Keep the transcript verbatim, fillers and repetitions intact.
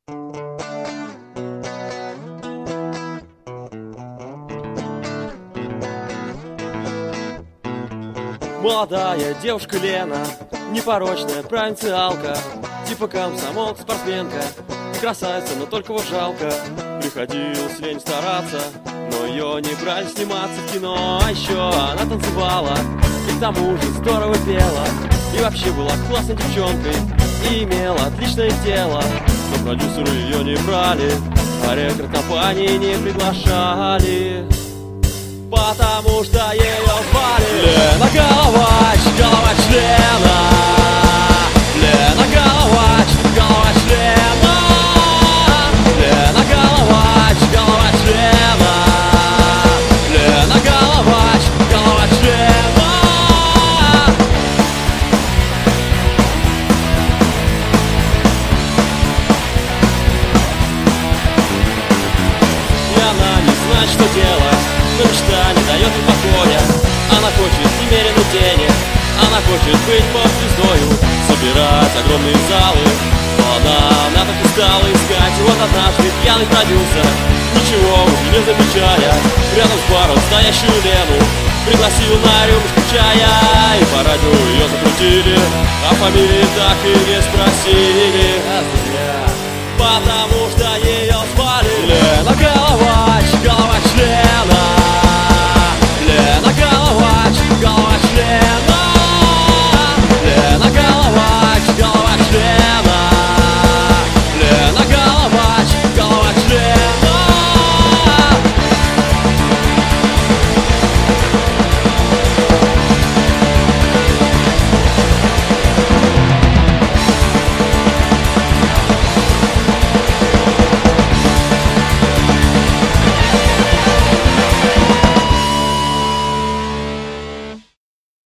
Молодая девушка Лена, непорочная провинциалка, типа комсомолка, спортсменка, красавица, но только вот жалко. Приходилось лень стараться, но ее не брали сниматься в кино. А еще она танцевала, и к тому же здорово пела, и вообще была классной девчонкой, и имела отличное тело. Но продюсеры ее не брали, а рекорд-компании не приглашали, потому что ее звали Лена Головач, Головач Лена. Лена Головач, Головач Лена. Лена Головач, Головач Лена. Лена Головач, Головач Лена. И она не знает, что делать, но мечта не дает ей покоя. Она хочет немерено денег, она хочет быть поп-звездою, собирать огромные залы. Но она так устала искать. И вот однажды пьяный продюсер, ничего уже не замечая, рядом с баром стоящую Лену пригласил на рюмочку чая. И по радио ее закрутили, а фамилии так и не спросили. А зря.